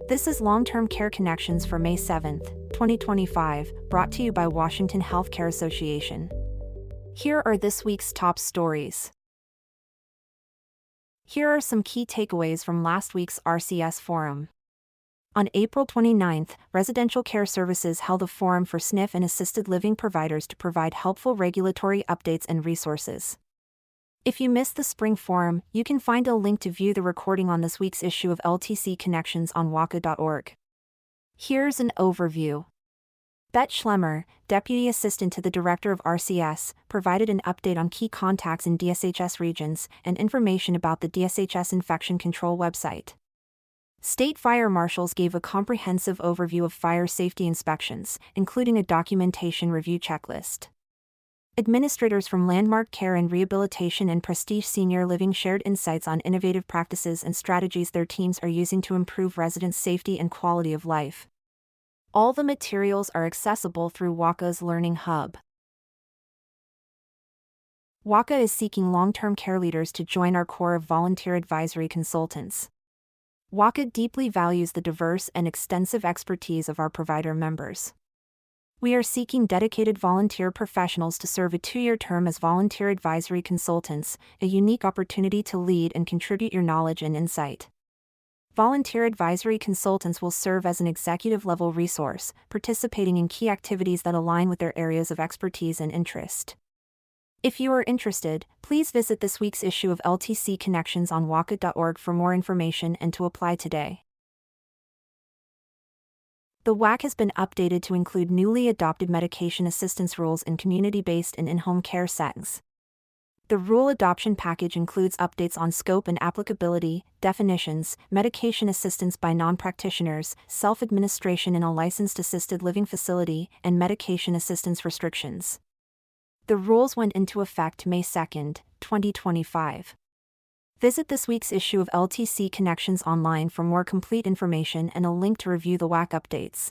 This is Long-Term Care Connections for May 7, 2025, brought to you by Washington Healthcare Association. Here are this week's top stories. Here are some key takeaways from last week's RCS Forum. On April 29, Residential Care Services held a forum for SNF and assisted living providers to provide helpful regulatory updates and resources. If you missed the spring forum, you can find a link to view the recording on this week's issue of LTC Connections on WACA.org. Here's an overview. Bette Schlemmer, Deputy Assistant to the Director of RCS, provided an update on key contacts in DSHS regions and information about the DSHS Infection Control website. State fire marshals gave a comprehensive overview of fire safety inspections, including a documentation review checklist. Administrators from Landmark Care and Rehabilitation and Prestige Senior Living shared insights on innovative practices and strategies their teams are using to improve residents' safety and quality of life. All the materials are accessible through WACA's Learning Hub. WACA is seeking long-term care leaders to join our core of volunteer advisory consultants. WACA deeply values the diverse and extensive expertise of our provider members. We are seeking dedicated volunteer professionals to serve a 2-year term as volunteer advisory consultants, a unique opportunity to lead and contribute your knowledge and insight. Volunteer advisory consultants will serve as an executive-level resource, participating in key activities that align with their areas of expertise and interest. If you are interested, please visit this week's issue of LTC Connections on WACA.org for more information and to apply today. The WAC has been updated to include newly adopted medication assistance rules in community-based and in-home care settings. The rule adoption package includes updates on scope and applicability, definitions, medication assistance by non-practitioners, self-administration in a licensed assisted living facility, and medication assistance restrictions. The rules went into effect May 2, 2025. Visit this week's issue of LTC Connections online for more complete information and a link to review the WAC updates.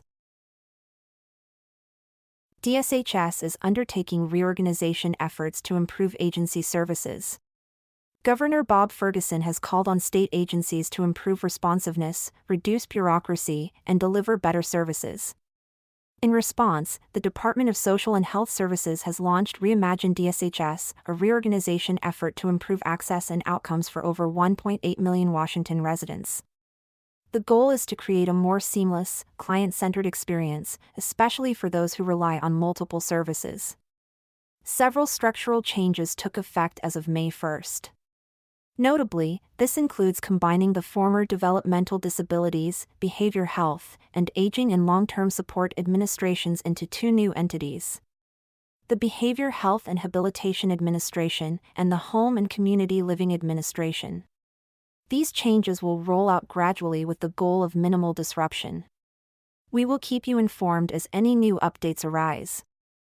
DSHS is undertaking reorganization efforts to improve agency services. Governor Bob Ferguson has called on state agencies to improve responsiveness, reduce bureaucracy, and deliver better services. In response, the Department of Social and Health Services has launched Reimagine DSHS, a reorganization effort to improve access and outcomes for over 1.8 million Washington residents. The goal is to create a more seamless, client-centered experience, especially for those who rely on multiple services. Several structural changes took effect as of May 1. Notably, this includes combining the former Developmental Disabilities, Behavior Health, and Aging and Long-Term Support Administrations into 2 new entities: the Behavior Health and Habilitation Administration and the Home and Community Living Administration. These changes will roll out gradually with the goal of minimal disruption. We will keep you informed as any new updates arise.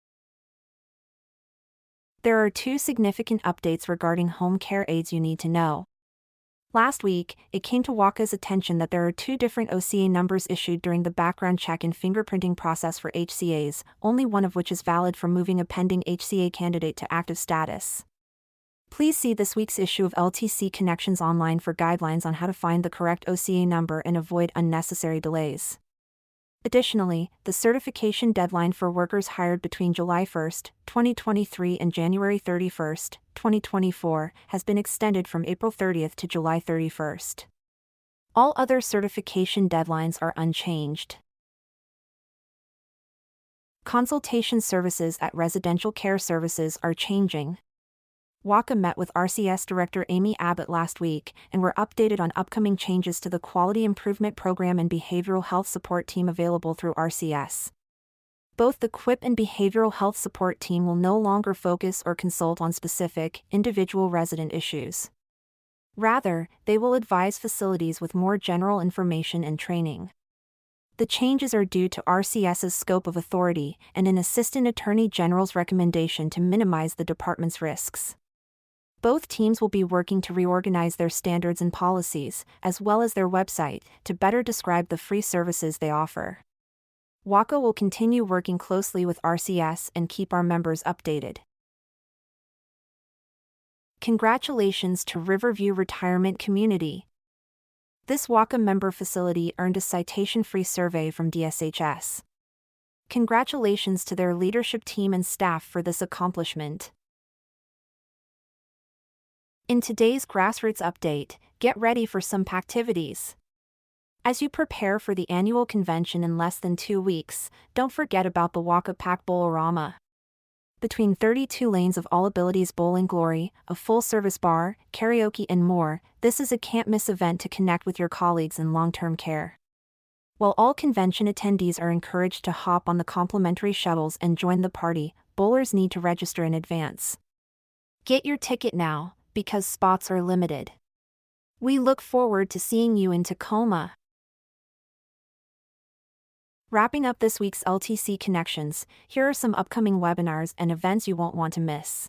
There are 2 significant updates regarding home care aids you need to know. Last week, it came to WACA's attention that there are 2 different OCA numbers issued during the background check and fingerprinting process for HCAs, only one of which is valid for moving a pending HCA candidate to active status. Please see this week's issue of LTC Connections online for guidelines on how to find the correct OCA number and avoid unnecessary delays. Additionally, the certification deadline for workers hired between July 1, 2023 and January 31, 2024 has been extended from April 30 to July 31. All other certification deadlines are unchanged. Consultation services at Residential Care Services are changing. WACA met with RCS Director Amy Abbott last week and were updated on upcoming changes to the Quality Improvement Program and Behavioral Health Support Team available through RCS. Both the QIP and Behavioral Health Support Team will no longer focus or consult on specific, individual resident issues. Rather, they will advise facilities with more general information and training. The changes are due to RCS's scope of authority and an Assistant Attorney General's recommendation to minimize the department's risks. Both teams will be working to reorganize their standards and policies, as well as their website, to better describe the free services they offer. WACA will continue working closely with RCS and keep our members updated. Congratulations to Riverview Retirement Community. This WACA member facility earned a citation-free survey from DSHS. Congratulations to their leadership team and staff for this accomplishment. In today's Grassroots Update, get ready for some activities. As you prepare for the annual convention in less than 2 weeks, don't forget about the WACA Pack Bowl-orama. Between 32 lanes of all abilities bowling glory, a full-service bar, karaoke and more, this is a can't-miss event to connect with your colleagues in long-term care. While all convention attendees are encouraged to hop on the complimentary shuttles and join the party, bowlers need to register in advance. Get your ticket now, because spots are limited. We look forward to seeing you in Tacoma. Wrapping up this week's LTC Connections, here are some upcoming webinars and events you won't want to miss.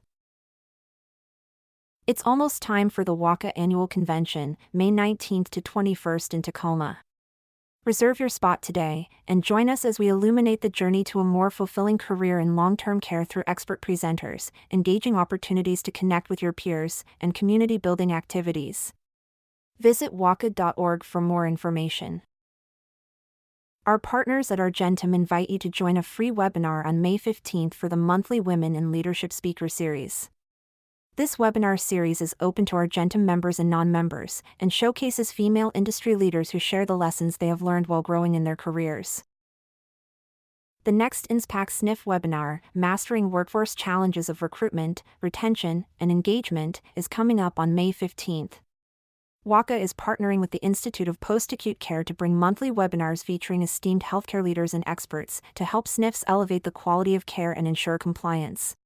It's almost time for the WACA Annual Convention, May 19th to 21st in Tacoma. Reserve your spot today, and join us as we illuminate the journey to a more fulfilling career in long-term care through expert presenters, engaging opportunities to connect with your peers, and community-building activities. Visit waca.org for more information. Our partners at Argentum invite you to join a free webinar on May 15th for the monthly Women in Leadership Speaker Series. This webinar series is open to Argentum members and non-members, and showcases female industry leaders who share the lessons they have learned while growing in their careers. The next INSPAC SNF webinar, Mastering Workforce Challenges of Recruitment, Retention, and Engagement, is coming up on May 15th. WACA is partnering with the Institute of Post-Acute Care to bring monthly webinars featuring esteemed healthcare leaders and experts to help SNFs elevate the quality of care and ensure compliance.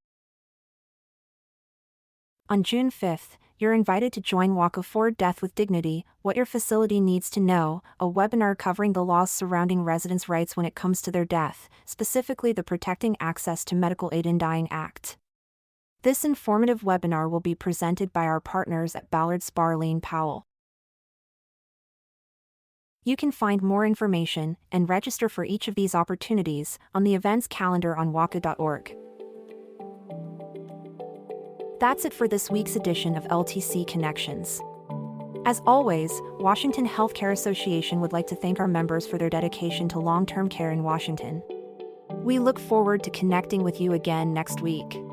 On June 5th, you're invited to join WACA for Death with Dignity, What Your Facility Needs to Know, a webinar covering the laws surrounding residents' rights when it comes to their death, specifically the Protecting Access to Medical Aid in Dying Act. This informative webinar will be presented by our partners at Ballard Spahr Lane Powell. You can find more information and register for each of these opportunities on the events calendar on waca.org. That's it for this week's edition of LTC Connections. As always, Washington Healthcare Association would like to thank our members for their dedication to long-term care in Washington. We look forward to connecting with you again next week.